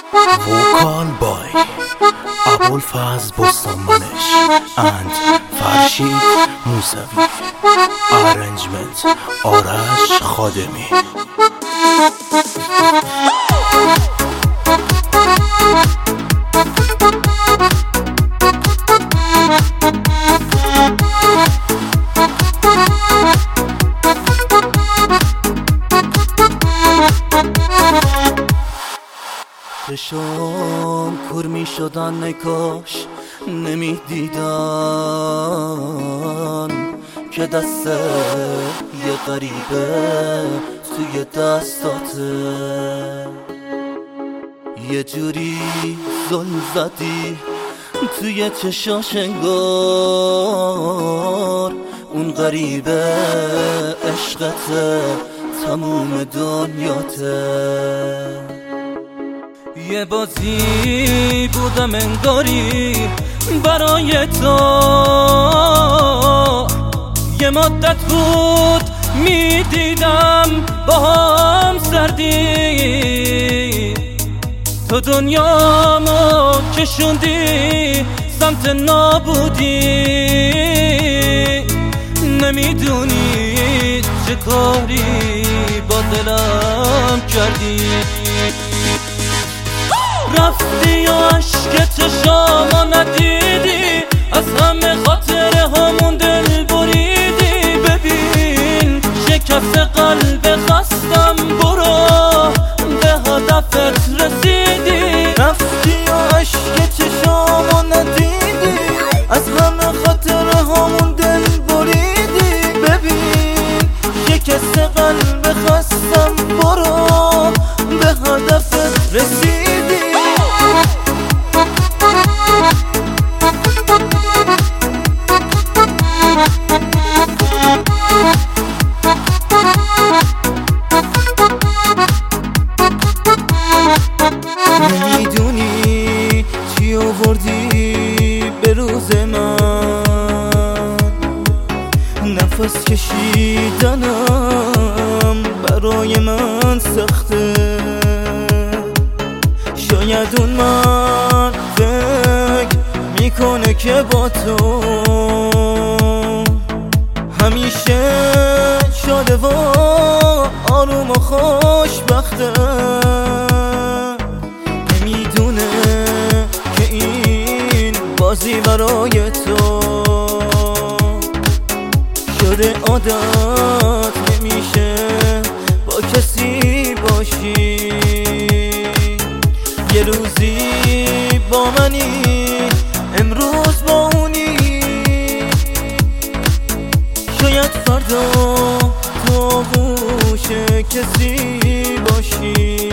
Vocal by Abulfaz Bostamanesh and Farshid Musavi. Arrangement Arash Khademi. چشام کور می شدن ای کاش نمی دیدن که دست یه غریبه توی دستاته، یه جوری زل زدی توی چشاش انگار اون غریبه عشقته تموم دنیاته. یه بازی بودم انگاری برای تو، یه مدت بود میدیدم با هم سردی، تو دنیامو کشوندی سمت نابودی، نمیدونی چه کاری با دلم کردی. رفتی و عشق چشامو ندیدی، از همه خاطر همون دل بریدی. ببین شکست قلب خستم، برو به هدفت رسیدی. رفتی و عشق چشامو ندیدی، از همه خاطر همون دل بریدی. ببین شکست قلب خستم، برو به هدفت رسیدی. نمیدونی چی آوردی به روز من، نفس کشیدنم برای من سخته. شاید اون من فکر میکنه که با تو همیشه شاده و آروم و خوشبخته. نمیدونه که این بازی برای تو شده عادت، نمیشه با کسی باشی. یه روزی با منی، امروز با اونی، شاید فردا تو گوش کسی باشی.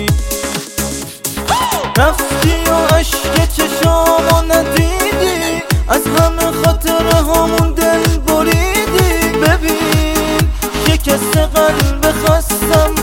رفتی و عشق چشامو ندیدی، از همه خاطر همون دل بریدی. ببین شکست قلب خستم،